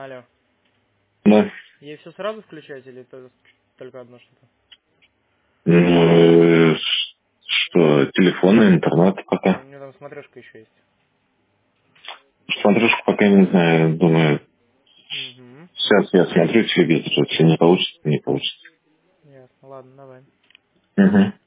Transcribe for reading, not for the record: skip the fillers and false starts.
Алло. Да. Ей все сразу включаете или только одно что-то? Ну, что, телефон и интернет Ну, у пока. меня там смотрешка еще есть. Смотришь, пока не знаю, думаю, Угу. сейчас я смотрю телевизор, если не получится, не получится. Ясно. Ладно, давай. Угу.